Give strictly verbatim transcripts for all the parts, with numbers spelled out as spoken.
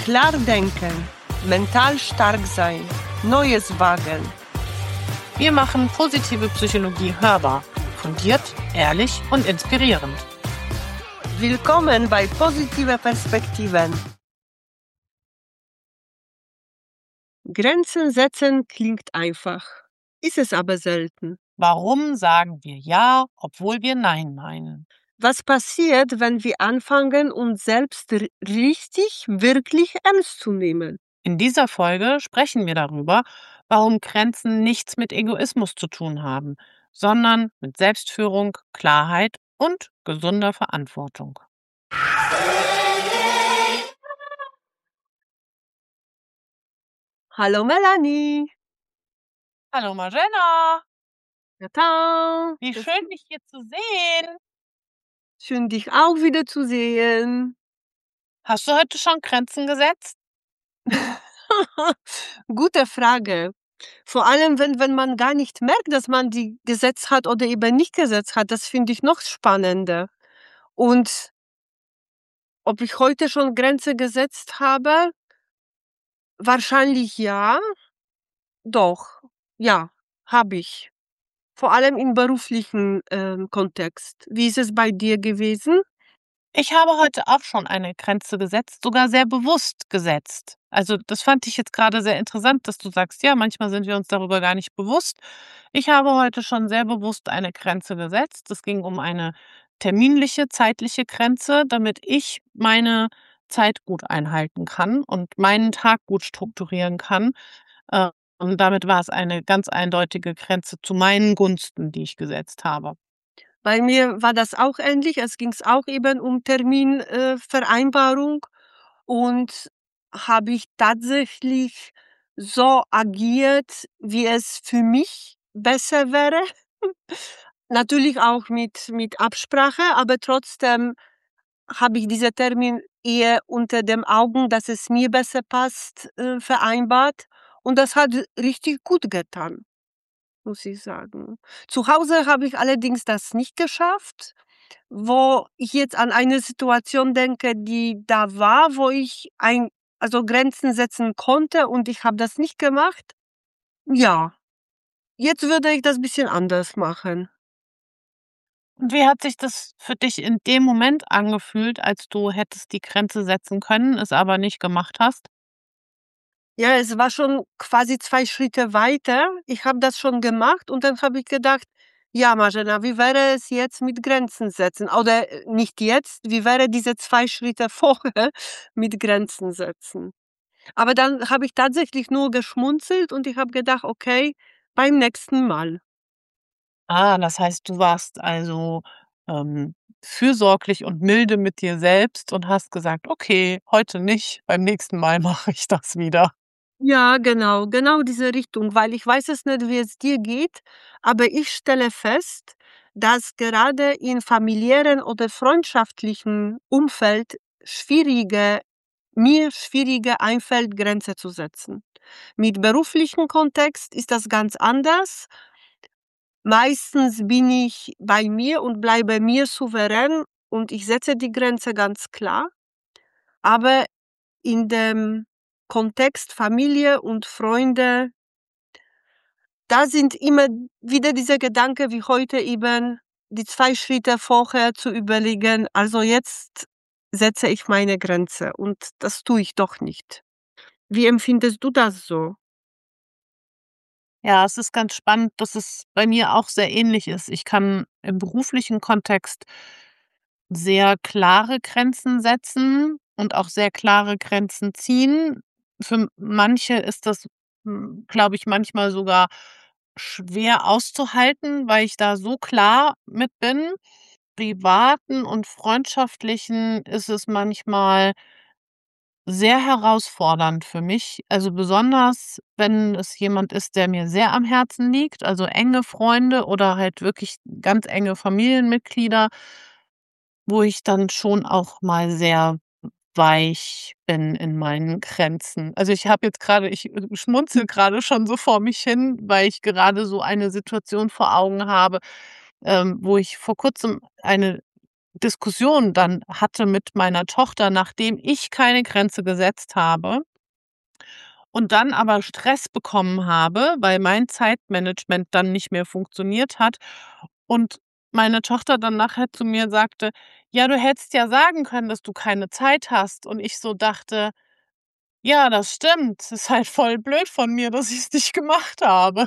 Klar denken, mental stark sein, Neues wagen. Wir machen positive Psychologie hörbar, fundiert, ehrlich und inspirierend. Willkommen bei Positive Perspektiven. Grenzen setzen klingt einfach, ist es aber selten. Warum sagen wir Ja, obwohl wir Nein meinen? Was passiert, wenn wir anfangen, uns selbst r- richtig, wirklich ernst zu nehmen? In dieser Folge sprechen wir darüber, warum Grenzen nichts mit Egoismus zu tun haben, sondern mit Selbstführung, Klarheit und gesunder Verantwortung. Hallo Melanie. Hallo Marjana, Tata. wie Das schön dich hier zu sehen. schön, dich auch wieder zu sehen. Hast du heute schon Grenzen gesetzt? Gute Frage. Vor allem, wenn, wenn man gar nicht merkt, dass man die gesetzt hat oder eben nicht gesetzt hat. Das finde ich noch spannender. Und ob ich heute schon Grenze gesetzt habe? Wahrscheinlich ja. Doch. Ja, habe ich. Vor allem im beruflichen ähm, Kontext. Wie ist es bei dir gewesen? Ich habe heute auch schon eine Grenze gesetzt, sogar sehr bewusst gesetzt. Also, das fand ich jetzt gerade sehr interessant, dass du sagst: „Ja, manchmal sind wir uns darüber gar nicht bewusst.“ Ich habe heute schon sehr bewusst eine Grenze gesetzt. Es ging um eine terminliche, zeitliche Grenze, damit ich meine Zeit gut einhalten kann und meinen Tag gut strukturieren kann. Äh, und damit war es eine ganz eindeutige Grenze zu meinen Gunsten, die ich gesetzt habe. Bei mir war das auch ähnlich. Es ging auch eben um Terminvereinbarung äh, Vereinbarung. Und habe ich tatsächlich so agiert, wie es für mich besser wäre. Natürlich auch mit mit Absprache, aber trotzdem habe ich diesen Termin eher unter dem Augen, dass es mir besser passt, äh, vereinbart. Und das hat richtig gut getan, muss ich sagen. Zu Hause habe ich allerdings das nicht geschafft, wo ich jetzt an eine Situation denke, die da war, wo ich ein also Grenzen setzen konnte und ich habe das nicht gemacht. Ja, jetzt würde ich das bisschen anders machen. Und wie hat sich das für dich in dem Moment angefühlt, als du hättest die Grenze setzen können, es aber nicht gemacht hast? Ja, es war schon quasi zwei Schritte weiter. Ich habe das schon gemacht und dann habe ich gedacht: „Ja, Marzena, wie wäre es jetzt mit Grenzen setzen?“ Oder, äh, nicht jetzt, wie wäre diese zwei Schritte vorher mit Grenzen setzen? Aber dann habe ich tatsächlich nur geschmunzelt und ich habe gedacht: „Okay, beim nächsten Mal.“ Ah, das heißt, du warst also, ähm, fürsorglich und milde mit dir selbst und hast gesagt: „Okay, heute nicht, beim nächsten Mal mache ich das wieder.“ Ja, genau, genau diese Richtung, weil ich weiß es nicht, wie es dir geht, aber ich stelle fest, dass gerade in familiären oder freundschaftlichen Umfeld schwierige mir schwieriger einfällt, Grenze zu setzen. Mit beruflichen Kontext ist das ganz anders. Meistens bin ich bei mir und bleibe mir souverän und ich setze die Grenze ganz klar. Aber in dem Kontext Familie und Freunde, da sind immer wieder diese Gedanken wie heute eben, die zwei Schritte vorher zu überlegen, also jetzt setze ich meine Grenze und das tue ich doch nicht. Wie empfindest du das so? Ja, es ist ganz spannend, dass es bei mir auch sehr ähnlich ist. Ich kann im beruflichen Kontext sehr klare Grenzen setzen und auch sehr klare Grenzen ziehen. Für manche ist das, hm, glaube ich, manchmal sogar schwer auszuhalten, weil ich da so klar mit bin. Privaten und freundschaftlichen ist es manchmal sehr herausfordernd für mich. Also, besonders, wenn es jemand ist, der mir sehr am Herzen liegt, also enge Freunde oder halt wirklich ganz enge Familienmitglieder, wo ich dann schon auch mal sehr weich bin in meinen Grenzen. Also, ich habe jetzt gerade, ich, äh, schmunzel gerade schon so vor mich hin, weil ich gerade so eine Situation vor Augen habe, ähm, wo ich vor Kurzem eine Diskussion dann hatte mit meiner Tochter, nachdem ich keine Grenze gesetzt habe und dann aber Stress bekommen habe, weil mein Zeitmanagement dann nicht mehr funktioniert hat und meine Tochter dann nachher zu mir sagte: „Ja, du hättest ja sagen können, dass du keine Zeit hast.“ Und ich so dachte: „Ja, das stimmt. Es ist halt voll blöd von mir, dass ich's nicht gemacht habe.“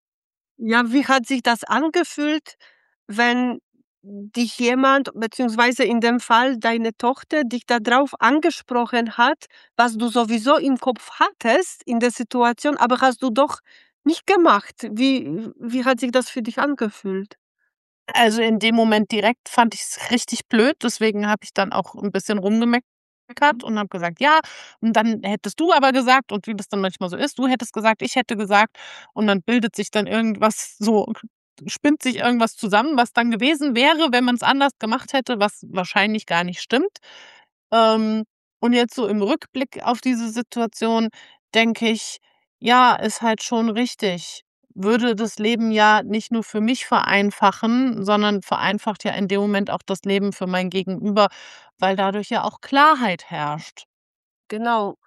Ja, wie hat sich das angefühlt, wenn dich jemand beziehungsweise in dem Fall deine Tochter dich da drauf angesprochen hat, was du sowieso im Kopf hattest in der Situation, aber hast du doch nicht gemacht? Wie wie hat sich das für dich angefühlt? Also, in dem Moment direkt fand ich's richtig blöd, deswegen habe ich dann auch 'n bisschen rumgemeckert und habe gesagt: „Ja, und dann hättest du aber gesagt“ und wie das dann manchmal so ist: „Du hättest gesagt, ich hätte gesagt“ und dann bildet sich dann irgendwas so spinnt sich irgendwas zusammen, was dann gewesen wäre, wenn man's anders gemacht hätte, was wahrscheinlich gar nicht stimmt. Ähm, und jetzt so im Rückblick auf diese Situation denke ich: „Ja, ist halt schon richtig.“ Würde das Leben ja nicht nur für mich vereinfachen, sondern vereinfacht ja in dem Moment auch das Leben für mein Gegenüber, weil dadurch ja auch Klarheit herrscht. Genau.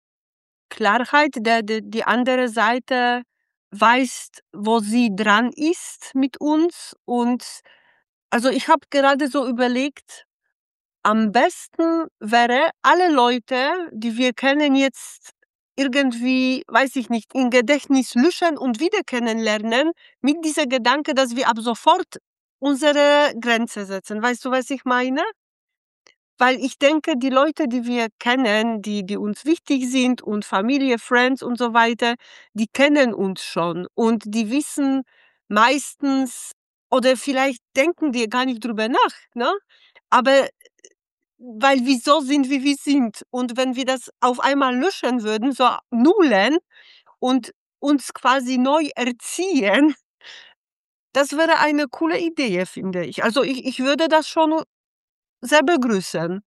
Klarheit, der de die andere Seite weiß, wo sie dran ist mit uns und also, ich habe gerade so überlegt, am besten wäre, alle Leute, die wir kennen, jetzt irgendwie, weiß ich nicht, im Gedächtnis löschen und wieder kennenlernen mit dieser Gedanke, dass wir ab sofort unsere Grenze setzen. Weißt du, was ich meine? Weil ich denke, die Leute, die wir kennen, die die uns wichtig sind und Familie, Friends und so weiter, die kennen uns schon und die wissen meistens oder vielleicht denken die gar nicht drüber nach, ne? Aber weil wir so sind, wie wir sind. Und wenn wir das auf einmal löschen würden, so nullen und uns quasi neu erziehen das wäre eine coole Idee, finde ich. Also, ich ich würde das schon sehr begrüßen.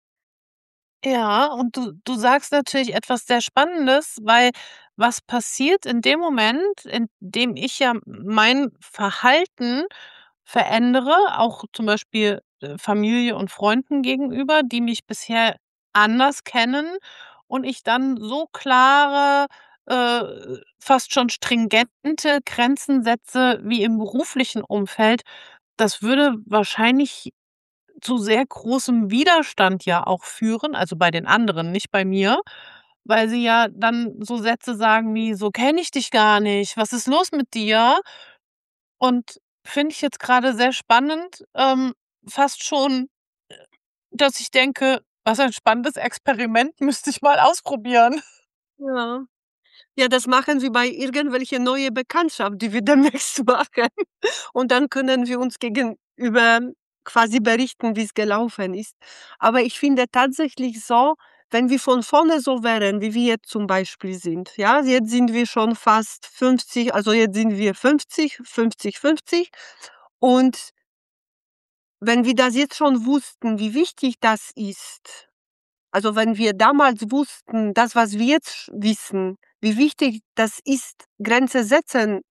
Ja, und du du sagst natürlich etwas sehr Spannendes, weil was passiert in dem Moment, in dem ich ja m mein Verhalten verändere, auch zum Beispiel, äh, Familie und Freunden gegenüber, die mich bisher anders kennen und ich dann so klare, äh, fast schon stringente Grenzen setze wie im beruflichen Umfeld, das würde wahrscheinlich zu sehr großem Widerstand ja auch führen, also bei den anderen, nicht bei mir, weil sie ja dann so Sätze sagen wie: „So kenne ich dich gar nicht. Was ist los mit dir?“ Und finde ich jetzt grade sehr spannend, ähm, fast schon, äh, dass ich denke: „Was ein spannendes Experiment, müsste ich mal ausprobieren.“ Ja. Ja, das machen wir bei irgendwelche neue Bekanntschaft, die wir demnächst machen. Und dann können wir uns gegenüber quasi berichten, wie's gelaufen ist. Aber ich finde tatsächlich so, wenn wir von vorne so wären, wie wir jetzt zum Beispiel sind, ja? Jetzt sind wir schon fast fünfzig, also jetzt sind wir fünfzig, fünfzig, fünfzig und wenn wir das jetzt schon wussten, wie wichtig das ist also, wenn wir damals wussten, das, was wir jetzt sch wissen, wie wichtig das ist, Grenze setzen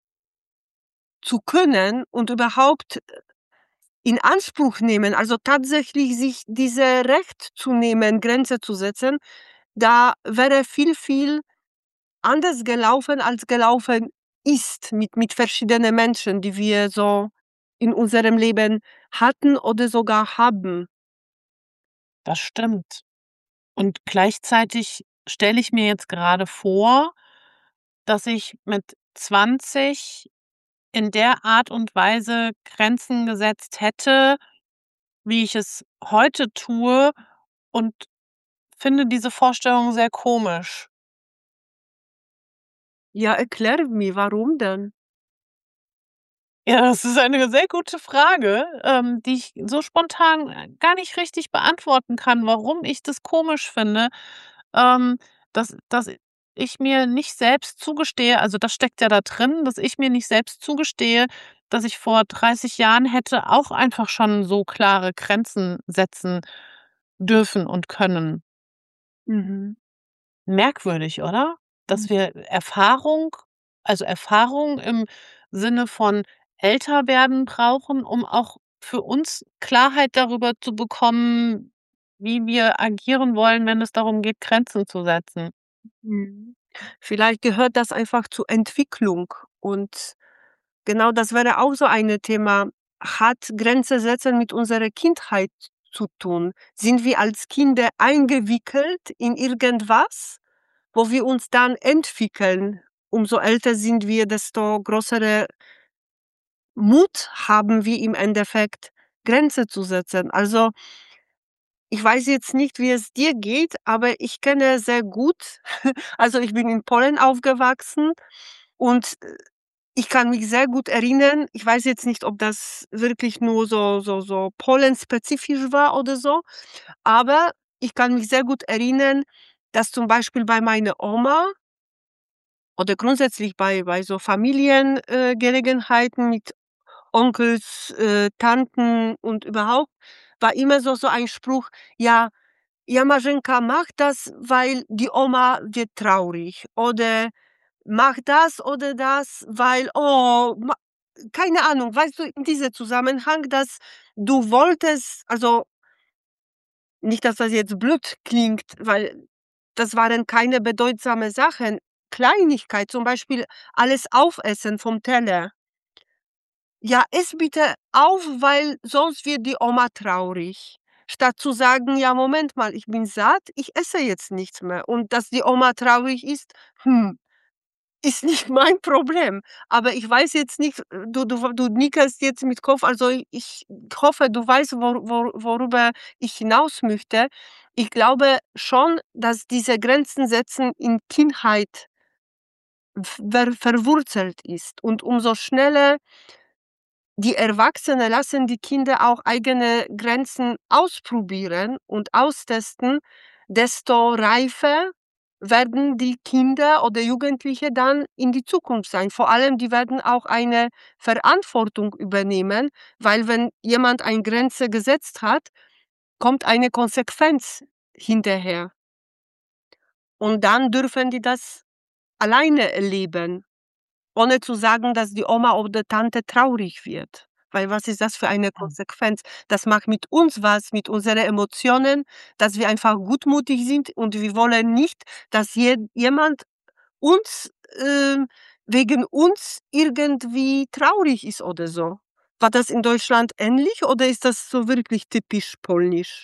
zu können und überhaupt, äh, in Anspruch nehmen, also tatsächlich sich diese Recht zu nehmen, Grenze zu setzen, da wäre viel, viel anders gelaufen, als gelaufen ist mit mit verschiedenen Menschen, die wir so in unserem Leben hatten oder sogar haben. Das stimmt. Und gleichzeitig stelle ich mir jetzt grade vor, dass ich mit zwanzig in der Art und Weise Grenzen gesetzt hätte, wie ich es heute tue und finde diese Vorstellung sehr komisch. Ja, erkläre mir, warum denn? Ja, das ist eine sehr gute Frage, ähm, die ich so spontan, äh, gar nicht richtig beantworten kann, warum ich das komisch finde, ähm, dass dass ich mir nicht selbst zugestehe also, das steckt ja da drin, dass ich mir nicht selbst zugestehe, dass ich vor dreißig Jahren hätte auch einfach schon so klare Grenzen setzen dürfen und können. Mhm. Merkwürdig, oder? Mhm. Dass wir Erfahrung also, Erfahrung im Sinne von älter werden brauchen, um auch für uns Klarheit darüber zu bekommen, wie wir agieren wollen, wenn es darum geht, Grenzen zu setzen. Mhm. Vielleicht gehört das einfach zur Entwicklung und genau das wäre auch so ein Thema. Hat Grenze setzen mit unserer Kindheit zu tun? Sind wir als Kinder eingewickelt in irgendwas, wo wir uns dann entwickeln? Umso älter sind wir, desto größere Mut haben wir im Endeffekt, Grenze zu setzen. Also, ich weiß jetzt nicht, wie es dir geht, aber ich kenne sehr gut also, ich bin in Polen aufgewachsen und, äh, ich kann mich sehr gut erinnern, ich weiß jetzt nicht, ob das wirklich nur so so so polenspezifisch war oder so, aber ich kann mich sehr gut erinnern, dass zum Beispiel bei meiner Oma oder grundsätzlich bei bei so Familiengelegenheiten äh, Gelegenheiten mit Onkels, äh, Tanten und überhaupt, war immer so so ein Spruch: „Ja, ja, Marzenka, mach das, weil die Oma wird traurig.“ Oder „Mach das oder das, weil, oh, ma“ keine Ahnung, weißt du, in diesem Zusammenhang, dass du wolltest also, nicht, dass das jetzt blöd klingt, weil das waren keine bedeutsame Sachen. Kleinigkeit, zum Beispiel alles aufessen vom Teller. Ja, iss bitte auf, weil sonst wird die Oma traurig. Statt zu sagen: „Ja, Moment mal, ich bin satt, ich esse jetzt nichts mehr.“ Und dass die Oma traurig ist, hm, ist nicht mein Problem. Aber ich weiß jetzt nicht, äh, du du du nickerst jetzt mit Kopf, also ich hoffe, du weißt, wor wor worüber ich hinaus möchte. Ich glaube schon, dass diese Grenzen setzen in Kindheit v ver verwurzelt ist und umso schneller die Erwachsene lassen die Kinder auch eigene Grenzen ausprobieren und austesten, desto reifer werden die Kinder oder Jugendliche dann in die Zukunft sein. Vor allem, die werden auch eine Verantwortung übernehmen, weil wenn jemand eine Grenze gesetzt hat, kommt eine Konsequenz hinterher. Und dann dürfen die das alleine erleben. Ohne zu sagen, dass die Oma oder Tante traurig wird. Weil was ist das für eine Ja. Konsequenz? Das macht mit uns was, mit unseren Emotionen, dass wir einfach gutmütig sind und wir wollen nicht, dass je jemand uns ähm, wegen uns irgendwie traurig ist oder so. War das in Deutschland ähnlich oder ist das so wirklich typisch polnisch?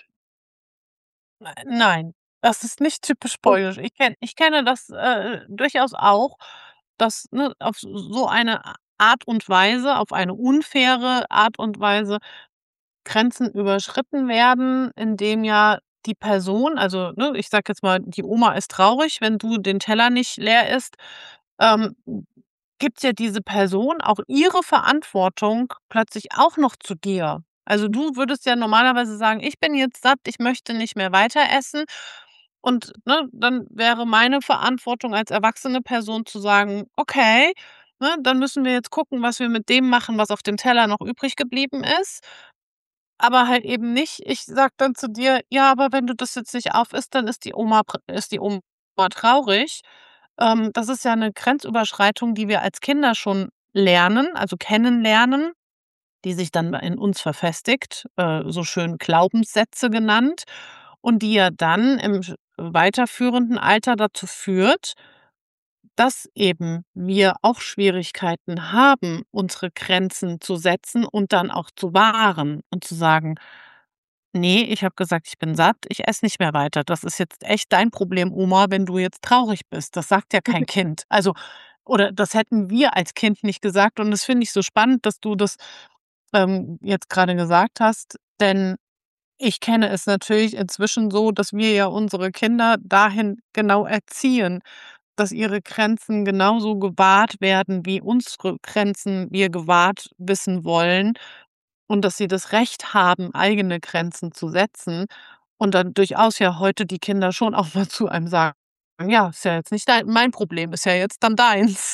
Äh, nein, das ist nicht typisch Oh, polnisch. Ich kenne ich kenne das, äh, durchaus auch, dass, ne, auf so eine A Art und Weise auf eine unfaire Art und Weise Grenzen überschritten werden, indem ja die Person also, ne, ich sage jetzt mal, die Oma ist traurig, wenn du den Teller nicht leer isst, ähm, gibt ja diese Person auch ihre Verantwortung plötzlich auch noch zu dir. Also, du würdest ja normalerweise sagen: „Ich bin jetzt satt, ich möchte nicht mehr weiter essen.“ Und, ne, dann wäre meine Verantwortung als erwachsene Person zu sagen: „Okay, ne, dann müssen wir jetzt gucken, was wir mit dem machen, was auf dem Teller noch übrig geblieben ist.“ Aber halt eben nicht, ich sage dann zu dir: „Ja, aber wenn du das jetzt nicht aufisst, dann ist die Oma pr ist die Oma traurig.“ Ähm, das ist ja 'ne Grenzüberschreitung, die wir als Kinder schon lernen, also kennenlernen, die sich dann in uns verfestigt, äh, so schön Glaubenssätze genannt und die ja dann im sch weiterführenden Alter dazu führt, dass eben wir auch Schwierigkeiten haben, unsere Grenzen zu setzen und dann auch zu wahren und zu sagen: „Ne, ich habe gesagt, ich bin satt, ich esse nicht mehr weiter. Das ist jetzt echt dein Problem, Oma, wenn du jetzt traurig bist.“ Das sagt ja kein Kind. Also oder das hätten wir als Kind nicht gesagt und das finde ich so spannend, dass du das, ähm, jetzt grade gesagt hast, denn ich kenne es natürlich inzwischen so, dass wir ja unsere Kinder dahin genau erziehen, dass ihre Grenzen genauso gewahrt werden, wie unsere Grenzen wir gewahrt wissen wollen und dass sie das Recht haben, eigene Grenzen zu setzen und dann durchaus ja heute die Kinder schon auch mal zu einem sagen: „Ja, ist ja jetzt nicht dein mein Problem, ist ja jetzt dann deins.“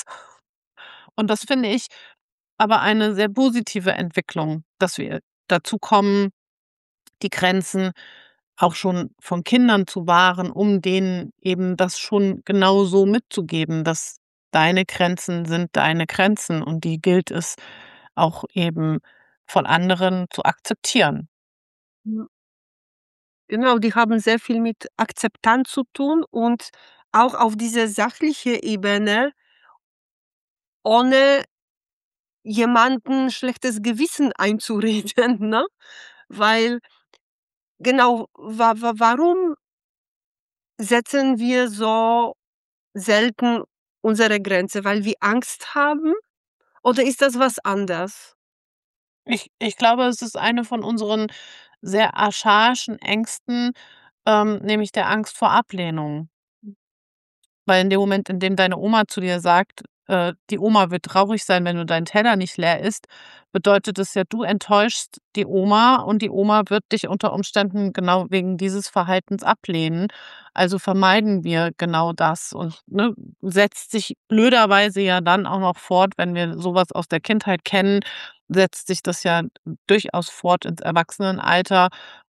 Und das finde ich aber eine sehr positive Entwicklung, dass wir dazu kommen, die Grenzen auch schon von Kindern zu wahren, um denen eben das schon genauso mitzugeben, dass deine Grenzen sind deine Grenzen und die gilt es auch eben von anderen zu akzeptieren. Ja. Genau, die haben sehr viel mit Akzeptanz zu tun und auch auf diese sachliche Ebene ohne jemanden schlechtes Gewissen einzureden, ne? Weil genau, wa wa warum setzen wir so selten unsere Grenze? Weil wir Angst haben oder ist das was anders? Ich ich glaube, es ist eine von unseren sehr archaischen Ängsten, ähm, nämlich der Angst vor Ablehnung. Weil in dem Moment, in dem deine Oma zu dir sagt, äh, die Oma wird traurig sein, wenn du deinen Teller nicht leer isst, bedeutet es ja, du enttäuschst die Oma und die Oma wird dich unter Umständen genau wegen dieses Verhaltens ablehnen. Also vermeiden wir genau das und, ne, setzt sich blöderweise ja dann auch noch fort, wenn wir sowas aus der Kindheit kennen, setzt sich das ja durchaus fort ins Erwachsenenalter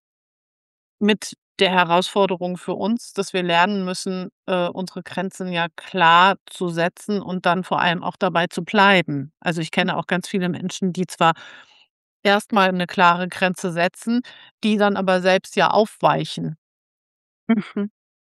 mit der Herausforderung für uns, dass wir lernen müssen, äh, unsere Grenzen ja klar zu setzen und dann vor allem auch dabei zu bleiben. Also, ich kenne auch ganz viele Menschen, die zwar erst mal 'ne klare Grenze setzen, die dann aber selbst ja aufweichen. Mhm.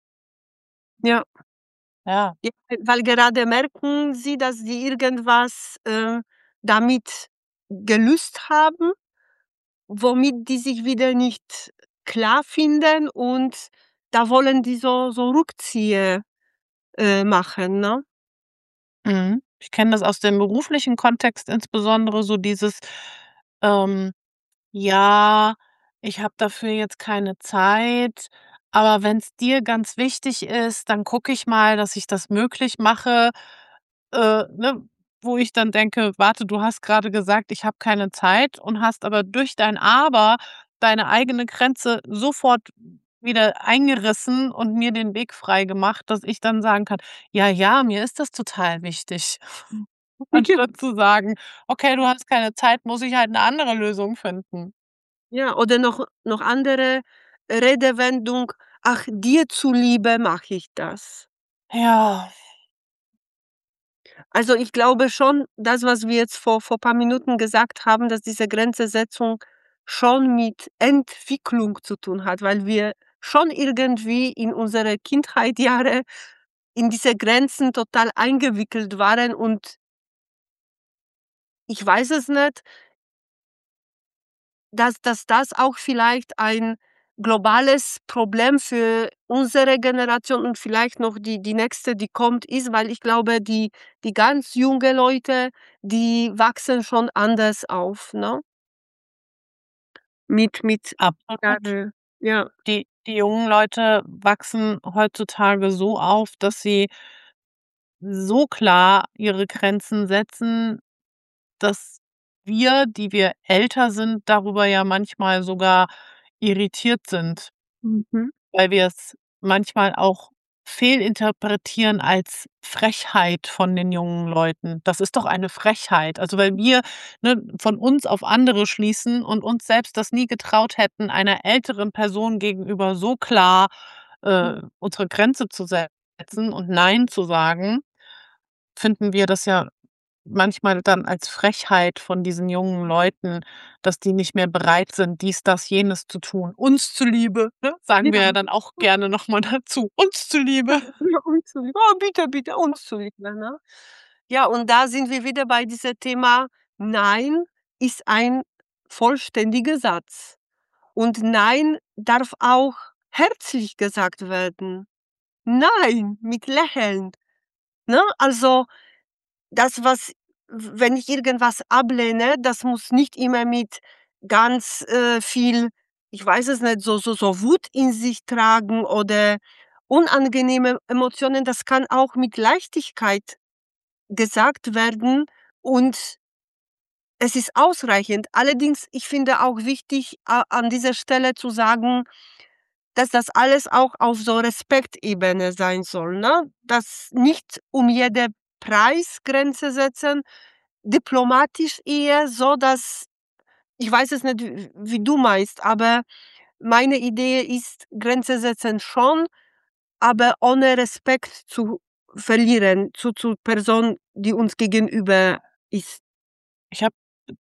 Ja. Ja. Ja, weil gerade merken sie, dass sie irgendwas, äh, damit gelöst haben, womit die sich wieder nicht klar finden und da wollen die so so Rückzieher, äh, machen, ne? Mhm. Ich kenne das aus dem beruflichen Kontext insbesondere so dieses, ähm: „Ja, ich habe dafür jetzt keine Zeit, aber wenn's dir ganz wichtig ist, dann gucke ich mal, dass ich das möglich mache.“ Äh, ne, wo ich dann denke: „Warte, du hast grade gesagt, ich habe keine Zeit und hast aber durch dein Aber deine eigene Grenze sofort wieder eingerissen und mir den Weg freigemacht, dass ich dann sagen kann: ‚Ja, ja, mir ist das total wichtig.‘“ Anstatt zu sagen: „Okay, du hast keine Zeit, muss ich halt 'ne andere Lösung finden.“ Ja, oder noch noch andere Redewendung: „Ach, dir zuliebe mache ich das.“ Ja. Also, ich glaube schon, das, was wir jetzt vor vor paar Minuten gesagt haben, dass diese Grenze-Setzung schon mit Entwicklung zu tun hat, weil wir schon irgendwie in unsere Kindheit-Jahre in diese Grenzen total eingewickelt waren und ich weiß es nicht dass dass das auch vielleicht ein globales Problem für unsere Generation und vielleicht noch die die nächste, die kommt, ist, weil ich glaube, die die ganz junge Leute, die wachsen schon anders auf, ne? Mit mit Absolut. ja. Die die jungen Leute wachsen heutzutage so auf, dass sie so klar ihre Grenzen setzen, dass wir, die wir älter sind, darüber ja manchmal sogar irritiert sind Mhm. weil wir's manchmal auch fehlinterpretieren als Frechheit von den jungen Leuten. Das ist doch eine Frechheit. Also, weil wir, ne, von uns auf andere schließen und uns selbst das nie getraut hätten, einer älteren Person gegenüber so klar, äh, unsere Grenze zu setzen und „Nein“ zu sagen, finden wir das ja manchmal dann als Frechheit von diesen jungen Leuten, dass die nicht mehr bereit sind, dies, das, jenes zu tun. Uns zuliebe, ne, sagen wir Ja. ja dann auch gerne noch mal dazu. Uns zuliebe. Ja, uns zuliebe. Oh, bitte, bitte, uns zuliebe, ne? Ja, und da sind wir wieder bei diesem Thema: „Nein ist ein vollständiger Satz.“ Und „Nein“ darf auch herzlich gesagt werden. „Nein“ mit Lächeln, ne? Also, das, was w wenn ich irgendwas ablehne, das muss nicht immer mit ganz, äh, viel ich weiß es nicht, so so so Wut in sich tragen oder unangenehme Emotionen. Das kann auch mit Leichtigkeit gesagt werden und es ist ausreichend. Allerdings, ich finde auch wichtig, a an dieser Stelle zu sagen, dass das alles auch auf so Respektebene sein soll, ne? Dass nicht um jede Preis Grenze setzen, diplomatisch eher so, dass ich weiß es nicht, w wie du meinst, aber meine Idee ist, Grenze setzen schon, aber ohne Respekt zu verlieren zu zu Person, die uns gegenüber ist. Ich habe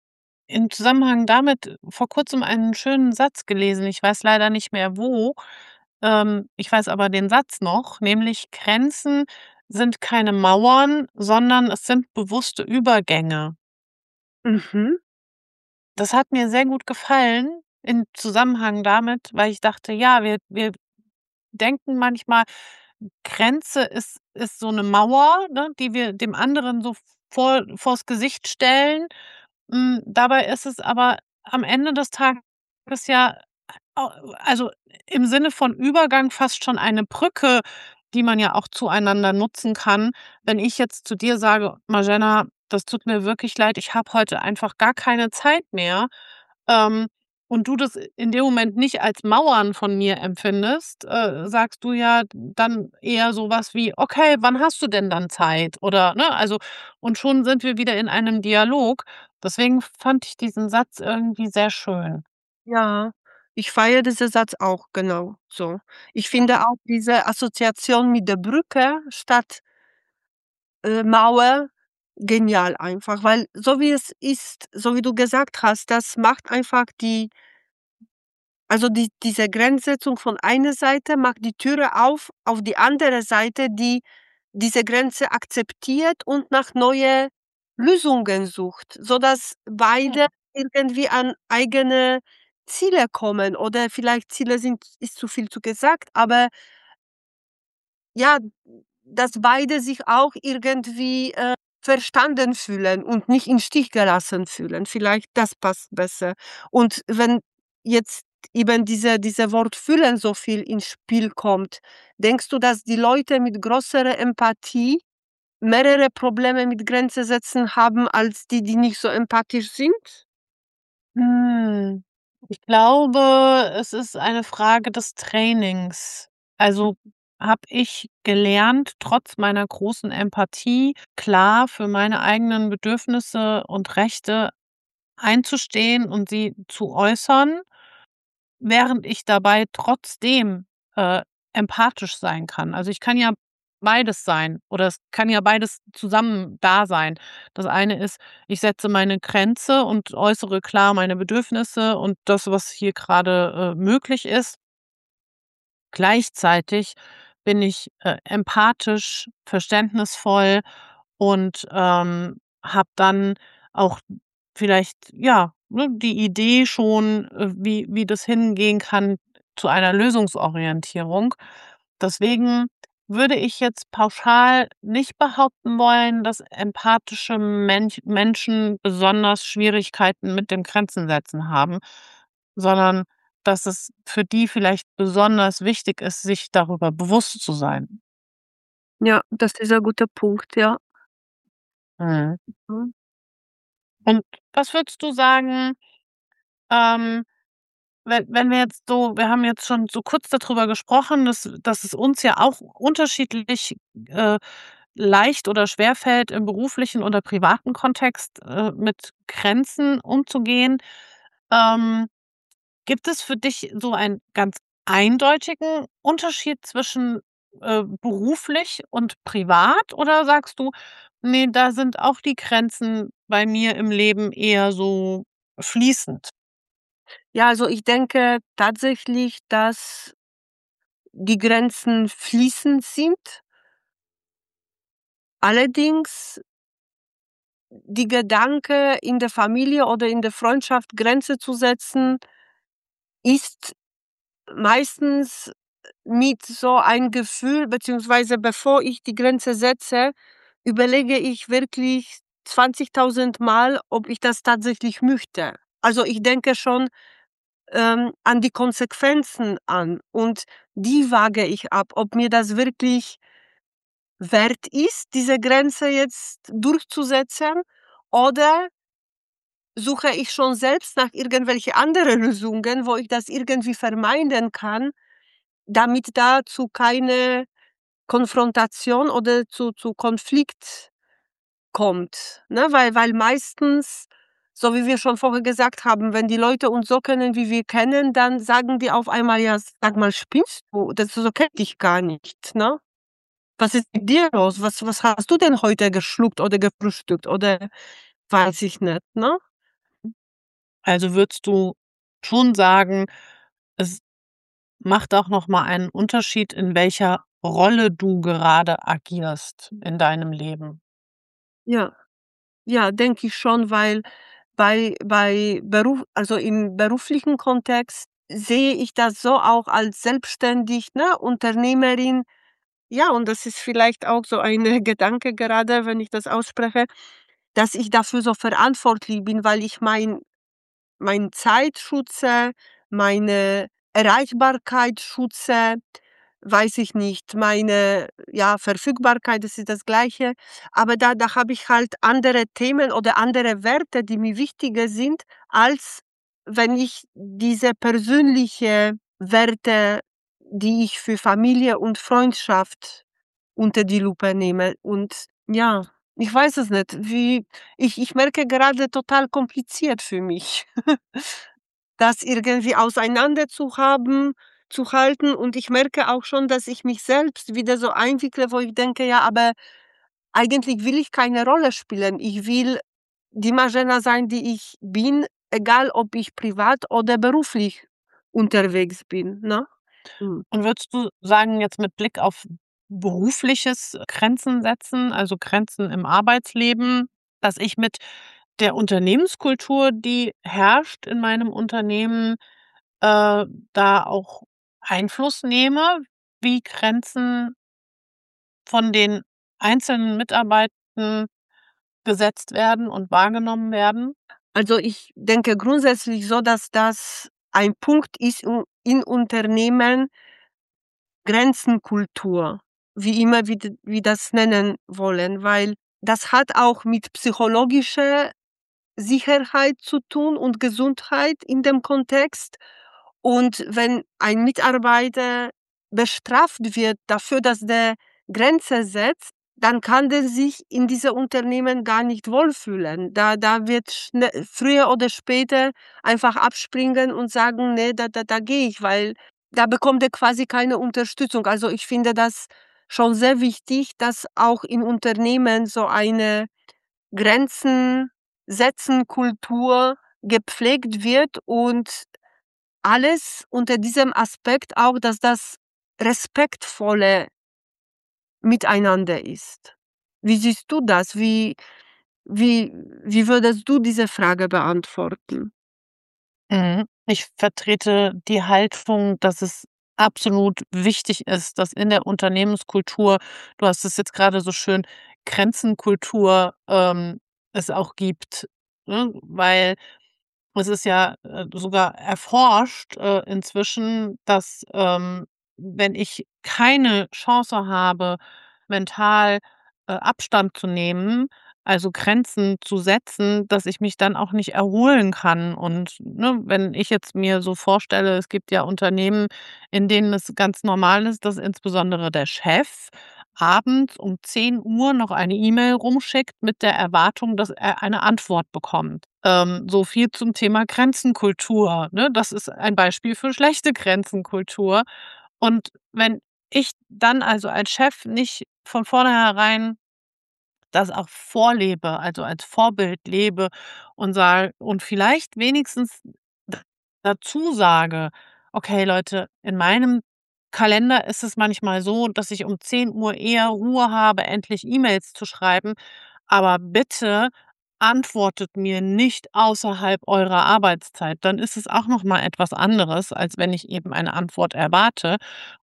im Zusammenhang damit vor Kurzem einen schönen Satz gelesen. Ich weiß leider nicht mehr wo. Ähm, ich weiß aber den Satz noch, nämlich: „Grenzen sind keine Mauern, sondern es sind bewusste Übergänge.“ Mhm. Das hat mir sehr gut gefallen im Zusammenhang damit, weil ich dachte, ja, wir wir denken manchmal, Grenze ist ist so 'ne Mauer, ne, die wir dem anderen so vor vors Gesicht stellen. Hm, dabei ist es aber am Ende des Tages ja, au also, im Sinne von Übergang fast schon eine Brücke, die man ja auch zueinander nutzen kann. Wenn ich jetzt zu dir sage: „Marzena, das tut mir wirklich leid, ich habe heute einfach gar keine Zeit mehr“, ähm, und du das in dem Moment nicht als Mauern von mir empfindest, äh, sagst du ja dann eher so was wie: „Okay, wann hast du denn dann Zeit?“ Oder, ne, also und schon sind wir wieder in einem Dialog. Deswegen fand ich diesen Satz irgendwie sehr schön. Ja, ich feiere diesen Satz auch, genau so. Ich finde auch diese Assoziation mit der Brücke statt äh, Mauer genial einfach, weil so wie es ist, so wie du gesagt hast, das macht einfach die also die diese Grenzsetzung von einer Seite macht die Türe auf auf die andere Seite, die diese Grenze akzeptiert und nach neue Lösungen sucht, sodass Ja. beide irgendwie an eigene Ziele kommen oder vielleicht Ziele sind ist zu viel zu gesagt, aber ja, dass beide sich auch irgendwie, äh, verstanden fühlen und nicht im Stich gelassen fühlen. Vielleicht das passt besser. Und wenn jetzt eben diese diese Wort fühlen so viel ins Spiel kommt, denkst du, dass die Leute mit größerer Empathie mehrere Probleme mit Grenze setzen haben als die, die nicht so empathisch sind? Hm, ich glaube, es ist eine Frage des Trainings. Also, habe ich gelernt, trotz meiner großen Empathie klar für meine eigenen Bedürfnisse und Rechte einzustehen und sie zu äußern, während ich dabei trotzdem, äh, empathisch sein kann. Also, ich kann ja beides sein oder es kann ja beides zusammen da sein. Das eine ist, ich setze meine Grenze und äußere klar meine Bedürfnisse und das, was hier grade, äh, möglich ist. Gleichzeitig bin ich, äh, empathisch, verständnisvoll und, ähm, habe dann auch vielleicht, ja, ne, die Idee schon, äh, wie wie das hingehen kann zu einer Lösungsorientierung. Deswegen würde ich jetzt pauschal nicht behaupten wollen, dass empathische Mensch Menschen besonders Schwierigkeiten mit dem Grenzen setzen haben, sondern dass es für die vielleicht besonders wichtig ist, sich darüber bewusst zu sein. Ja, das ist ein guter Punkt, ja. Mhm. Mhm. Und was würdest du sagen, ähm, wenn wenn wir jetzt so wir haben jetzt schon so kurz da drüber gesprochen, dass dass es uns ja auch unterschiedlich, äh, leicht oder schwerfällt, im beruflichen oder privaten Kontext, äh, mit Grenzen umzugehen. Ähm, gibt es für dich so einen ganz eindeutigen Unterschied zwischen, äh, beruflich und privat oder sagst du: „Ne, da sind auch die Grenzen bei mir im Leben eher so fließend?“ Ja, also ich denke tatsächlich, dass die Grenzen fließend sind. Allerdings die Gedanke, in der Familie oder in der Freundschaft Grenze zu setzen, ist meistens mit so ein Gefühl beziehungsweise bevor ich die Grenze setze, überlege ich wirklich zwanzigtausend Mal, ob ich das tatsächlich möchte. Also, ich denke schon, ähm, an die Konsequenzen an und die wage ich ab, ob mir das wirklich wert ist, diese Grenze jetzt durchzusetzen oder suche ich schon selbst nach irgendwelche andere Lösungen, wo ich das irgendwie vermeiden kann, damit da zu keine Konfrontation oder zu zu Konflikt kommt, ne? Weil weil meistens, so wie wir schon vorher gesagt haben, wenn die Leute uns so kennen, wie wir kennen, dann sagen die auf einmal: „Ja, sag mal, spinnst du? Das so kenne ich dich gar nicht, ne? Was ist mit dir los? Was was hast du denn heute geschluckt oder gefrühstückt?“ Oder weiß ich nicht, ne? Also würdest du schon sagen, es macht auch noch mal einen Unterschied, in welcher Rolle du gerade agierst in deinem Leben? Ja, ja, denke ich schon, weil bei bei Beruf also im beruflichen Kontext sehe ich das so auch als selbstständig, ne, Unternehmerin. Ja, und das ist vielleicht auch so ein äh, Gedanke gerade, wenn ich das ausspreche, dass ich dafür so verantwortlich bin, weil ich mein meine Zeit schütze, meine Erreichbarkeit schütze, weiß ich nicht, meine, ja, Verfügbarkeit, das ist das Gleiche. Aber da da habe ich halt andere Themen oder andere Werte, die mir wichtiger sind, als wenn ich diese persönliche Werte, die ich für Familie und Freundschaft unter die Lupe nehme. Und ja, ich weiß es nicht, wie ich ich merke gerade total kompliziert für mich, das irgendwie auseinander zu haben zu halten. Und ich merke auch schon, dass ich mich selbst wieder so einwickle, wo ich denke: „Ja, aber eigentlich will ich keine Rolle spielen. Ich will die Marzena sein, die ich bin, egal ob ich privat oder beruflich unterwegs bin", ne? Mhm. Und würdest du sagen, jetzt mit Blick auf berufliches Grenzen setzen, also Grenzen im Arbeitsleben, dass ich mit der Unternehmenskultur, die herrscht in meinem Unternehmen, äh, da auch Einfluss nehme, wie Grenzen von den einzelnen Mitarbeitenden gesetzt werden und wahrgenommen werden? Also, ich denke grundsätzlich so, dass das ein Punkt ist u in Unternehmen, Grenzenkultur, wie immer wir d wir das nennen wollen, weil das hat auch mit psychologischer Sicherheit zu tun und Gesundheit in dem Kontext. Und wenn ein Mitarbeiter bestraft wird dafür, dass der Grenze setzt, dann kann der sich in diesem Unternehmen gar nicht wohlfühlen. Da da wird schne früher oder später einfach abspringen und sagen: „Ne, da da da gehe ich", weil da bekommt er quasi keine Unterstützung. Also, ich finde das schon sehr wichtig, dass auch in Unternehmen so eine Grenzen setzen Kultur gepflegt wird und alles unter diesem Aspekt auch, dass das respektvolle Miteinander ist. Wie siehst du das? Wie wie wie würdest du diese Frage beantworten? Mhm. Ich vertrete die Haltung, dass es absolut wichtig ist, dass in der Unternehmenskultur, du hast es jetzt gerade so schön Grenzenkultur, ähm, es auch gibt, ne? Weil es ist ja, äh, sogar erforscht, äh, inzwischen, dass, ähm, wenn ich keine Chance habe, mental, äh, Abstand zu nehmen, also Grenzen zu setzen, dass ich mich dann auch nicht erholen kann. Und, ne, wenn ich jetzt mir so vorstelle, es gibt ja Unternehmen, in denen es ganz normal ist, dass insbesondere der Chef abends um zehn Uhr noch eine E-Mail rumschickt mit der Erwartung, dass er eine Antwort bekommt. Ähm, so viel zum Thema Grenzenkultur, ne? Das ist ein Beispiel für schlechte Grenzenkultur. Und wenn ich dann also als Chef nicht von vornherein das auch vorlebe, also als Vorbild lebe und sage und vielleicht wenigstens d dazu sage: „Okay, Leute, in meinem Kalender ist es manchmal so, dass ich um zehn Uhr eher Ruhe habe, endlich E-Mails zu schreiben, aber bitte antwortet mir nicht außerhalb eurer Arbeitszeit." Dann ist es auch noch mal etwas anderes, als wenn ich eben eine Antwort erwarte.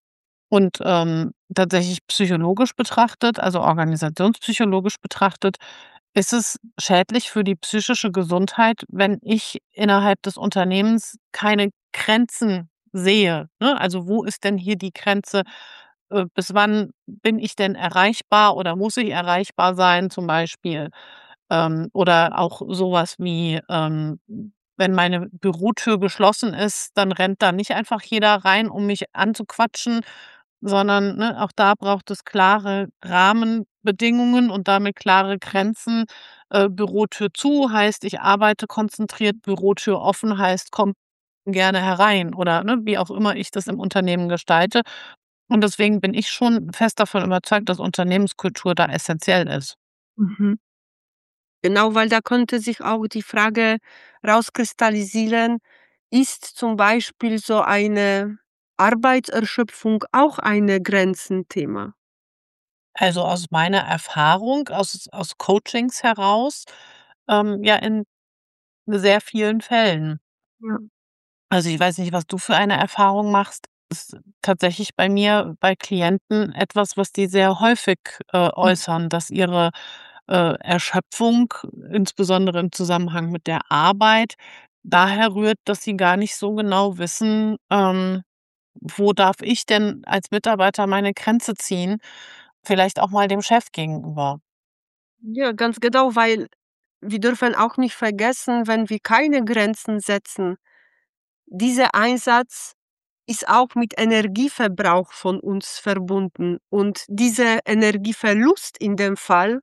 Und, ähm, tatsächlich psychologisch betrachtet, also organisationspsychologisch betrachtet, ist es schädlich für die psychische Gesundheit, wenn ich innerhalb des Unternehmens keine Grenzen sehe, ne? Also, wo ist denn hier die Grenze? Äh, bis wann bin ich denn erreichbar oder muss ich erreichbar sein zum Beispiel? Ähm, oder auch sowas wie, ähm, wenn meine Bürotür geschlossen ist, dann rennt da nicht einfach jeder rein, um mich anzuquatschen, sondern, ne, auch da braucht es klare Rahmenbedingungen und damit klare Grenzen. Äh, Bürotür zu heißt, ich arbeite konzentriert, Bürotür offen heißt, kommt gerne herein oder, ne, wie auch immer ich das im Unternehmen gestalte. Und deswegen bin ich schon fest davon überzeugt, dass Unternehmenskultur da essenziell ist. Mhm. Genau, weil da könnte sich auch die Frage rauskristallisieren: Ist zum Beispiel so eine Arbeitserschöpfung auch eine Grenzenthema? Also, aus meiner Erfahrung, aus aus Coachings heraus, ähm, ja, in sehr vielen Fällen. Ja. Also, ich weiß nicht, was du für eine Erfahrung machst. Ist tatsächlich bei mir, bei Klienten etwas, was die sehr häufig, äh, Mhm. äußern, dass ihre, äh, Erschöpfung, insbesondere im Zusammenhang mit der Arbeit, daher rührt, dass sie gar nicht so genau wissen, ähm, wo darf ich denn als Mitarbeiter meine Grenze ziehen, vielleicht auch mal dem Chef gegenüber. Ja, ganz genau, weil wir dürfen auch nicht vergessen, wenn wir keine Grenzen setzen, dieser Einsatz ist auch mit Energieverbrauch von uns verbunden. Und dieser Energieverlust in dem Fall,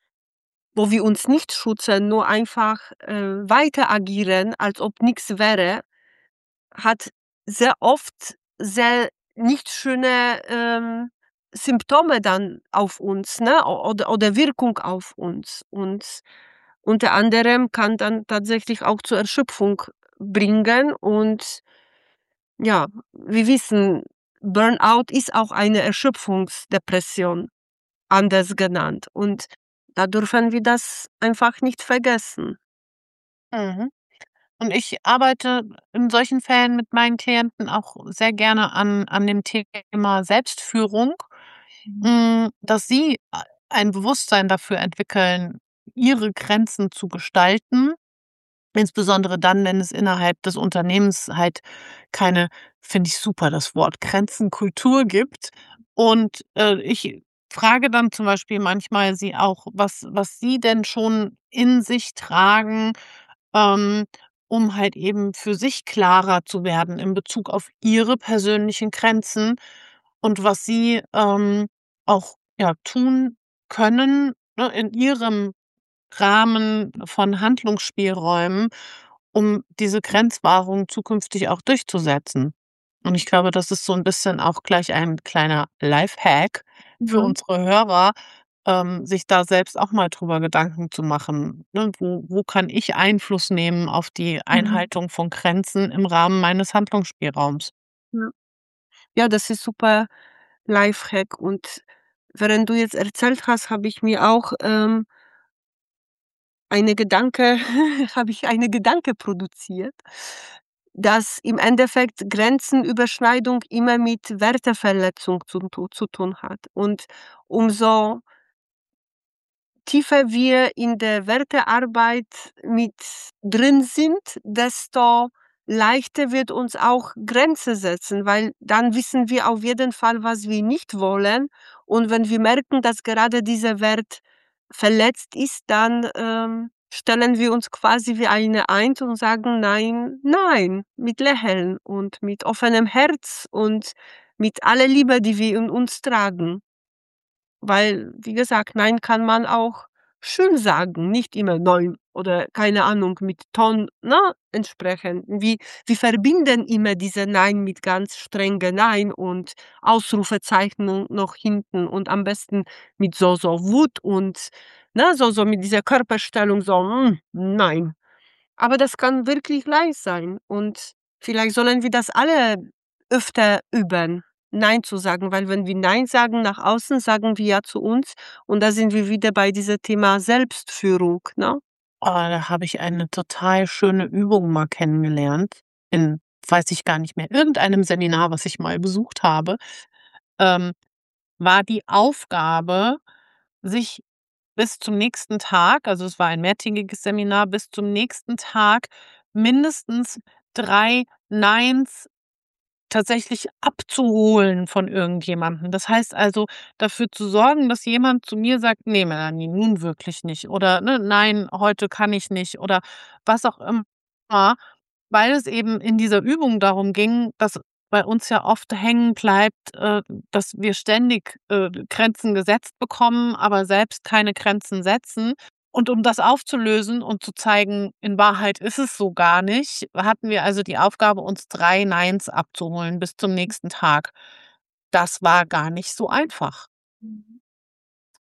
wo wir uns nicht schützen, nur einfach, äh, weiter agieren, als ob nichts wäre, hat sehr oft sehr nicht schöne, ähm, Symptome dann auf uns, ne, o oder oder Wirkung auf uns. Und unter anderem kann dann tatsächlich auch zur Erschöpfung bringen und ja, wir wissen, Burnout ist auch eine Erschöpfungsdepression, anders genannt. Und da dürfen wir das einfach nicht vergessen. Mhm. Und ich arbeite in solchen Fällen mit meinen Klienten auch sehr gerne an an dem Thema Selbstführung, Mhm. hm, dass sie a ein Bewusstsein dafür entwickeln, ihre Grenzen zu gestalten, insbesondere dann, wenn es innerhalb des Unternehmens halt keine, finde ich super, das Wort Grenzenkultur gibt. Und, äh, ich frage dann zum Beispiel manchmal sie auch, was was sie denn schon in sich tragen, ähm, um halt eben für sich klarer zu werden in Bezug auf ihre persönlichen Grenzen und was sie, ähm, auch, ja, tun können, ne, in ihrem Rahmen von Handlungsspielräumen, um diese Grenzwahrung zukünftig auch durchzusetzen. Und ich glaube, das ist so ein bisschen auch gleich ein kleiner Lifehack für Mhm. unsere Hörer, ähm, sich da selbst auch mal drüber Gedanken zu machen, ne? Wo wo kann ich Einfluss nehmen auf die Mhm. Einhaltung von Grenzen im Rahmen meines Handlungsspielraums? Ja. Ja, das ist super Lifehack und während du jetzt erzählt hast, habe ich mir auch, ähm, eine Gedanke habe ich eine Gedanke produziert, dass im Endeffekt Grenzenüberschreitung immer mit Werteverletzung zu tu zu tun hat. Und umso tiefer wir in der Wertearbeit mit drin sind, desto leichter wird uns auch Grenze setzen, weil dann wissen wir auf jeden Fall, was wir nicht wollen. Und wenn wir merken, dass gerade dieser Wert verletzt ist, dann, ähm, stellen wir uns quasi wie eine ein und sagen: „Nein, nein“, mit Lächeln und mit offenem Herz und mit aller Liebe, die wir in uns tragen. Weil, wie gesagt, nein kann man auch schön sagen, nicht immer nein oder keine Ahnung, mit Ton, ne, entsprechend. Wir wir verbinden immer diese Nein mit ganz strenge Nein und Ausrufezeichen noch hinten und am besten mit so so Wut und, ne, so so mit dieser Körperstellung so: „Hm, nein.“ Aber das kann wirklich leicht sein und vielleicht sollen wir das alle öfter üben, nein zu sagen, weil wenn wir nein sagen nach außen, sagen wir ja zu uns und da sind wir wieder bei diesem Thema Selbstführung, ne? Oh, da habe ich eine total schöne Übung mal kennengelernt in, weiß ich gar nicht mehr, irgendeinem Seminar, was ich mal besucht habe, ähm, war die Aufgabe, sich bis zum nächsten Tag, also es war ein mehrtägiges Seminar, bis zum nächsten Tag mindestens drei Neins tatsächlich abzuholen von irgendjemandem. Das heißt also, dafür zu sorgen, dass jemand zu mir sagt: „Ne, Melanie, nun wirklich nicht“ oder, ne: „Nein, heute kann ich nicht“ oder was auch immer, weil es eben in dieser Übung darum ging, dass bei uns ja oft hängen bleibt, äh, dass wir ständig, äh, Grenzen gesetzt bekommen, aber selbst keine Grenzen setzen. Und um das aufzulösen und zu zeigen, in Wahrheit ist es so gar nicht, hatten wir also die Aufgabe, uns drei Neins abzuholen bis zum nächsten Tag. Das war gar nicht so einfach. Mhm.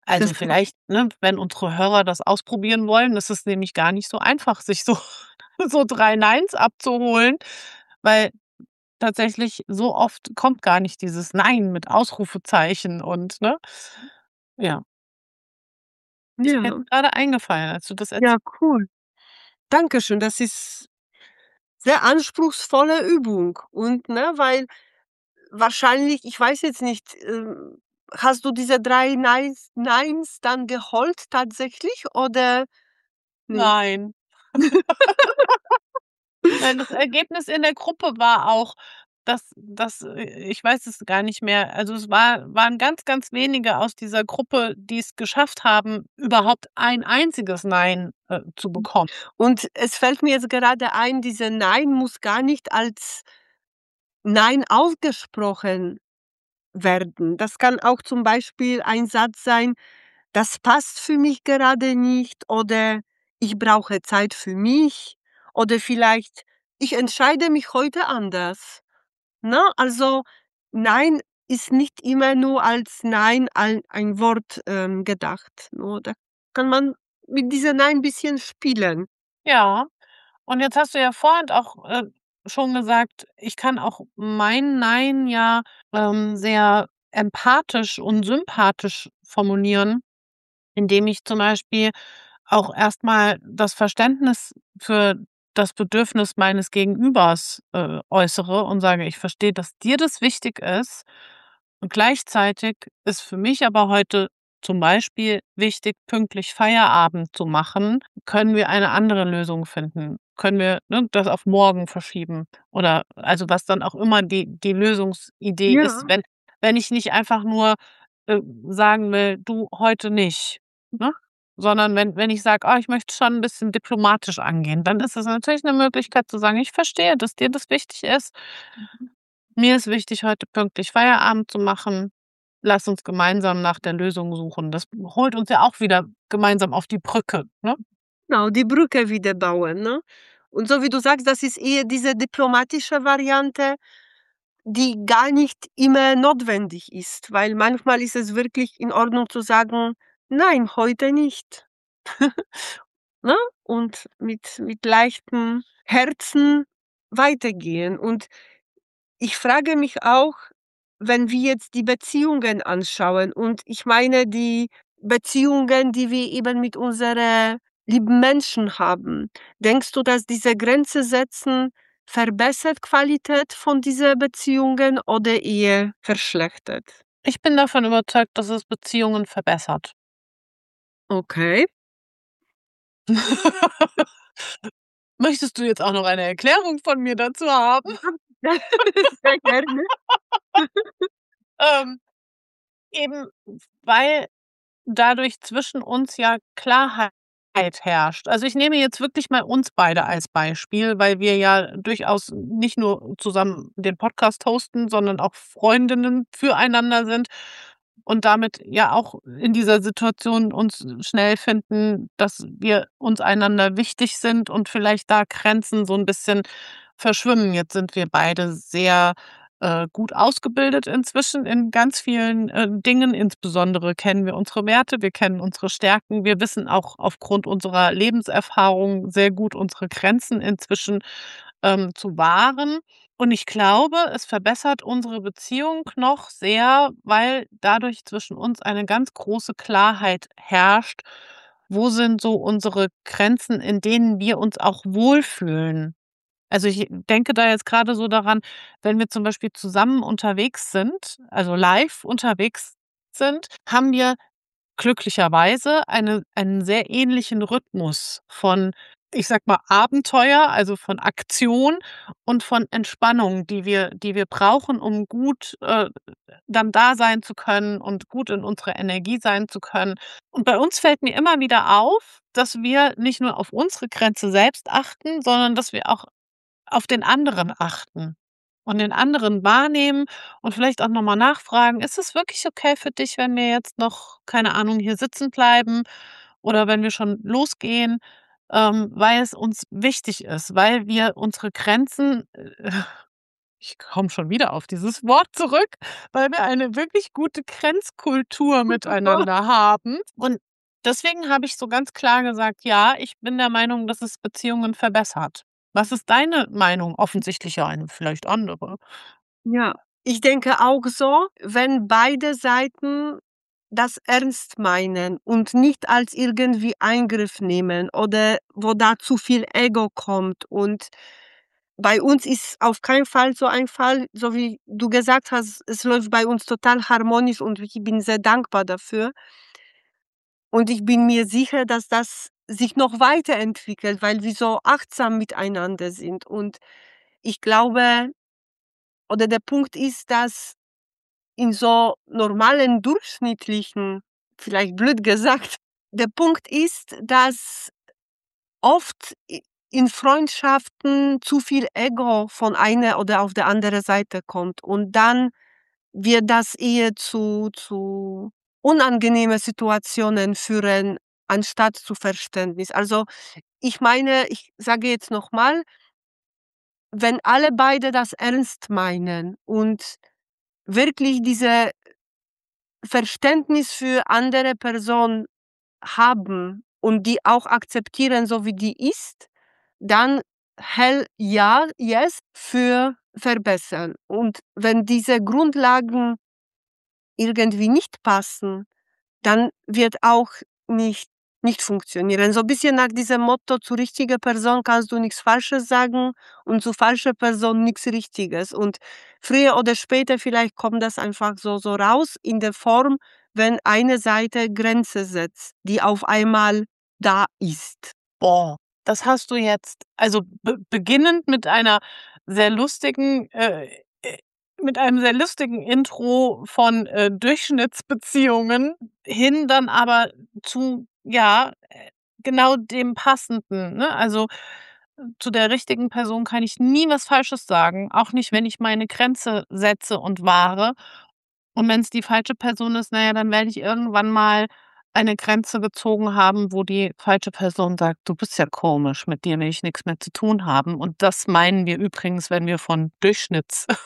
Also, Das vielleicht, ne, wenn unsere Hörer das ausprobieren wollen, ist es nämlich gar nicht so einfach, sich so so drei Neins abzuholen, weil tatsächlich so oft kommt gar nicht dieses Nein mit Ausrufezeichen und, ne? Ja, ist mir ja, jetzt grade eingefallen, als du das ja, erzählt. cool. Dankeschön. Das ist sehr anspruchsvolle Übung und, ne, weil wahrscheinlich, ich weiß jetzt nicht, ähm, hast du diese drei Neins Neins dann geholt tatsächlich oder nicht? Nein. Nein, das Ergebnis in der Gruppe war auch, dass dass äh, ich weiß es gar nicht mehr. Also, es war waren ganz, ganz wenige aus dieser Gruppe, die es geschafft haben, überhaupt ein einziges Nein, äh, zu bekommen. Und es fällt mir jetzt gerade ein, diese Nein muss gar nicht als Nein ausgesprochen werden. Das kann auch zum Beispiel ein Satz sein: „Das passt für mich gerade nicht“ oder „Ich brauche Zeit für mich“ oder vielleicht: „Ich entscheide mich heute anders“, ne? Also, Nein ist nicht immer nur als Nein ein ein Wort, ähm, gedacht, ne? Da kann man mit diesem Nein 'n bisschen spielen. Ja, und jetzt hast du ja vorhin auch, äh, schon gesagt, ich kann auch mein Nein ja, ähm, sehr empathisch und sympathisch formulieren, indem ich zum Beispiel auch erst mal das Verständnis für das Bedürfnis meines Gegenübers, äh, äußere und sage: „Ich verstehe, dass dir das wichtig ist und gleichzeitig ist für mich aber heute zum Beispiel wichtig, pünktlich Feierabend zu machen. Können wir eine andere Lösung finden? Können wir, ne, das auf morgen verschieben?“ Oder also, was dann auch immer die die Lösungsidee ist, Ja. wenn wenn ich nicht einfach nur, äh, sagen will: „Du, heute nicht“, ne? Sondern wenn wenn ich sage: „Ah, ich möchte schon 'n bisschen diplomatisch angehen“, dann ist es natürlich 'ne Möglichkeit zu sagen: „Ich verstehe, dass dir das wichtig ist. Mir ist wichtig, heute pünktlich Feierabend zu machen. Lass uns gemeinsam nach der Lösung suchen.“ Das holt uns ja auch wieder gemeinsam auf die Brücke, ne? Genau, die Brücke wieder bauen, ne? Und so wie du sagst, das ist eher diese diplomatische Variante, die gar nicht immer notwendig ist, weil manchmal ist es wirklich in Ordnung zu sagen: „Nein, heute nicht“, ne? Und mit mit leichtem Herzen weitergehen. Und ich frage mich auch, wenn wir jetzt die Beziehungen anschauen und ich meine die Beziehungen, die wir eben mit unseren lieben Menschen haben. Denkst du, dass diese Grenze setzen verbessert Qualität von dieser Beziehungen oder eher verschlechtert? Ich bin davon überzeugt, dass es Beziehungen verbessert. Okay. Möchtest du jetzt auch noch eine Erklärung von mir dazu haben? Ja, sehr gerne. Ähm, eben weil dadurch zwischen uns ja Klarheit herrscht. Also, ich nehme jetzt wirklich mal uns beide als Beispiel, weil wir ja durchaus nicht nur zusammen den Podcast hosten, sondern auch Freundinnen füreinander sind und damit ja auch in dieser Situation uns schnell finden, dass wir uns einander wichtig sind und vielleicht da Grenzen so 'n bisschen verschwimmen. Jetzt sind wir beide sehr, äh, gut ausgebildet inzwischen in ganz vielen, äh, Dingen. Insbesondere kennen wir unsere Werte, wir kennen unsere Stärken. Wir wissen auch aufgrund unserer Lebenserfahrung sehr gut unsere Grenzen inzwischen, ähm, zu wahren. Und ich glaube, es verbessert unsere Beziehung noch sehr, weil dadurch zwischen uns eine ganz große Klarheit herrscht. Wo sind so unsere Grenzen, in denen wir uns auch wohlfühlen? Also, ich denke da jetzt grade so daran, wenn wir zum Beispiel zusammen unterwegs sind, also live unterwegs sind, haben wir glücklicherweise eine einen sehr ähnlichen Rhythmus von, ich sage mal, Abenteuer, also von Aktion und von Entspannung, die wir die wir brauchen, um gut, äh, dann da sein zu können und gut in unserer Energie sein zu können. Und bei uns fällt mir immer wieder auf, dass wir nicht nur auf unsere Grenze selbst achten, sondern dass wir auch auf den anderen achten und den anderen wahrnehmen und vielleicht auch noch mal nachfragen: „Ist es wirklich okay für dich, wenn wir jetzt noch, keine Ahnung, hier sitzen bleiben oder wenn wir schon losgehen?“ Ähm, weil es uns wichtig ist, weil wir unsere Grenzen, äh Ich komme schon wieder auf dieses Wort zurück, weil wir eine wirklich gute Grenzkultur miteinander haben. Und deswegen habe ich so ganz klar gesagt: „Ja, ich bin der Meinung, dass es Beziehungen verbessert.“ Was ist deine Meinung? Offensichtlich ja eine vielleicht andere. Ja, ich denke auch so, wenn beide Seiten das ernst meinen und nicht als irgendwie Eingriff nehmen oder wo da zu viel Ego kommt. Und bei uns ist auf keinen Fall so ein Fall, so wie du gesagt hast, es läuft bei uns total harmonisch und ich bin sehr dankbar dafür. Und ich bin mir sicher, dass das sich noch weiterentwickelt, weil wir so achtsam miteinander sind. Und ich glaube, oder der Punkt ist, dass in so normalen, durchschnittlichen, vielleicht blöd gesagt, der Punkt ist, dass oft i in Freundschaften zu viel Ego von einer oder auf der andere Seite kommt und dann wird das eher zu zu unangenehme Situationen führen, anstatt zu Verständnis. Also, ich meine, ich sage jetzt noch mal, wenn alle beide das ernst meinen und wirklich diese Verständnis für andere Person haben und die auch akzeptieren, so wie die ist, dann hell ja, yes für verbessern. Und wenn diese Grundlagen irgendwie nicht passen, dann wird auch nicht nicht funktionieren. So 'n bisschen nach diesem Motto: „Zu richtiger Person kannst du nix Falsches sagen und zu falscher Person nix Richtiges.“ Und früher oder später vielleicht kommt das einfach so so raus in der Form, wenn eine Seite Grenze setzt, die auf einmal da ist. Boah, das hast du jetzt also be beginnend mit einer sehr lustigen äh, äh, mit einem sehr lustigen Intro von, äh, Durchschnittsbeziehungen hin dann aber zu, ja, äh, genau dem Passenden, ne? Also, äh, zu der richtigen Person kann ich nie was Falsches sagen, auch nicht, wenn ich meine Grenze setze und wahre. Und wenn's die falsche Person ist, na ja, dann werde ich irgendwann mal eine Grenze gezogen haben, wo die falsche Person sagt: „Du bist ja komisch, mit dir will ich nix mehr zu tun haben.“ Und das meinen wir übrigens, wenn wir von Durchschnittsbeziehungen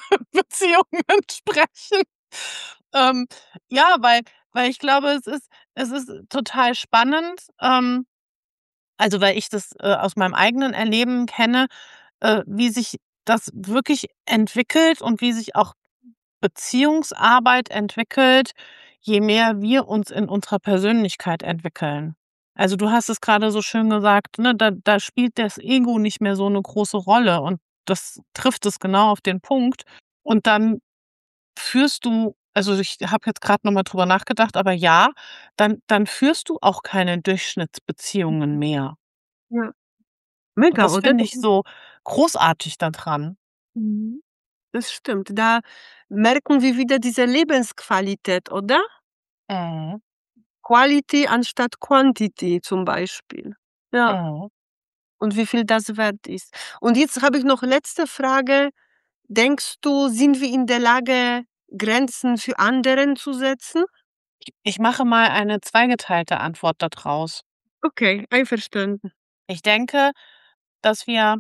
sprechen. Ähm, ja, weil weil ich glaube, es ist es ist total spannend, ähm, also, weil ich das, äh, aus meinem eigenen Erleben kenne, äh, wie sich das wirklich entwickelt und wie sich auch Beziehungsarbeit entwickelt, je mehr wir uns in unserer Persönlichkeit entwickeln. Also, du hast es grade so schön gesagt, ne, da da spielt das Ego nicht mehr so 'ne große Rolle und das trifft es genau auf den Punkt. Und dann führst du also, ich habe jetzt grad noch mal drüber nachgedacht, aber ja, dann dann führst du auch keine Durchschnittsbeziehungen mehr. Ja. Und Mega, das oder? finde Das ich so großartig da dran. Mhm. Das stimmt. Da merken wir wieder diese Lebensqualität, oder? Mhm. Quality anstatt Quantity zum Beispiel. Ja. Mhm. Und wie viel das wert ist. Und jetzt habe ich noch letzte Frage. Denkst du, sind wir in der Lage, Grenzen für anderen zu setzen? Ich mache mal eine zweigeteilte Antwort da draus. Okay, einverstanden. Ich denke, dass wir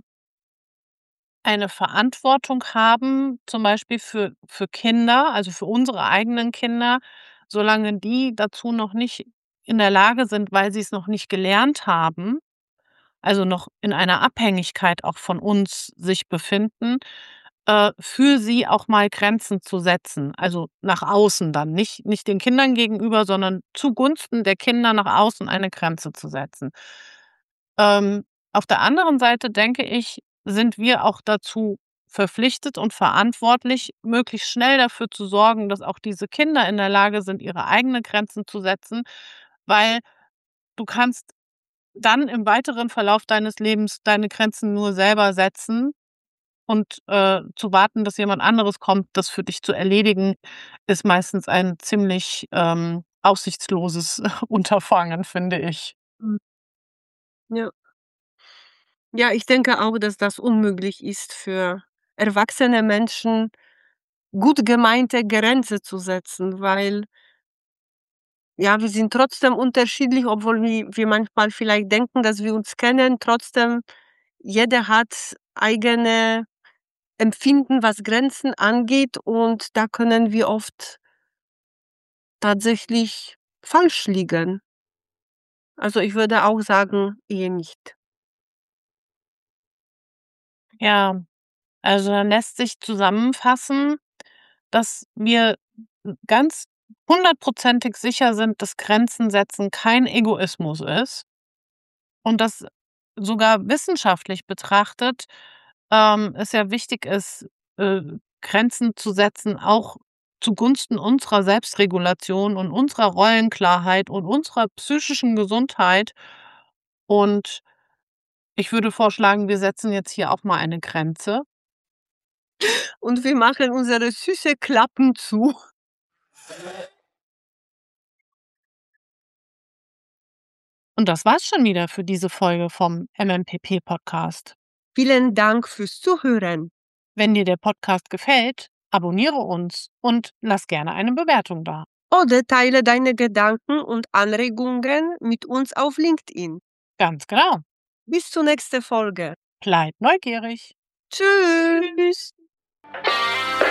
eine Verantwortung haben, zum Beispiel für für Kinder, also für unsere eigenen Kinder, solange die dazu noch nicht in der Lage sind, weil sie's noch nicht gelernt haben, also noch in einer Abhängigkeit auch von uns sich befinden, äh, für sie auch mal Grenzen zu setzen. Also nach außen dann, nicht nicht den Kindern gegenüber, sondern zugunsten der Kinder nach außen eine Grenze zu setzen. Ähm, auf der anderen Seite denke ich, sind wir auch dazu verpflichtet und verantwortlich, möglichst schnell dafür zu sorgen, dass auch diese Kinder in der Lage sind, ihre eigene Grenzen zu setzen, weil du kannst dann im weiteren Verlauf deines Lebens deine Grenzen nur selber setzen und, äh, zu warten, dass jemand anderes kommt, das für dich zu erledigen, ist meistens ein ziemlich, ähm, aussichtsloses Unterfangen, finde ich. Mhm. Ja. Ja, ich denke auch, dass das unmöglich ist für erwachsene Menschen, gut gemeinte Grenze zu setzen, weil ja, wir sind trotzdem unterschiedlich, obwohl wi wir manchmal vielleicht denken, dass wir uns kennen. Trotzdem, jeder hat eigene Empfinden, was Grenzen angeht, und da können wir oft tatsächlich falsch liegen. Also, ich würde auch sagen, eher nicht. Ja, also dann lässt sich zusammenfassen, dass wir ganz hundertprozentig sicher sind, dass Grenzen setzen kein Egoismus ist und dass sogar wissenschaftlich betrachtet, ähm, es ja wichtig ist, äh, Grenzen zu setzen, auch zugunsten unserer Selbstregulation und unserer Rollenklarheit und unserer psychischen Gesundheit. Und ich würde vorschlagen, wir setzen jetzt hier auch mal eine Grenze. Und wir machen unsere süße Klappen zu. Und das war's schon wieder für diese Folge vom M M P P Podcast. Vielen Dank fürs Zuhören. Wenn dir der Podcast gefällt, abonniere uns und lass gerne eine Bewertung da. Oder teile deine Gedanken und Anregungen mit uns auf LinkedIn. Ganz genau. Bis zur nächsten Folge. Bleib neugierig. Tschüss.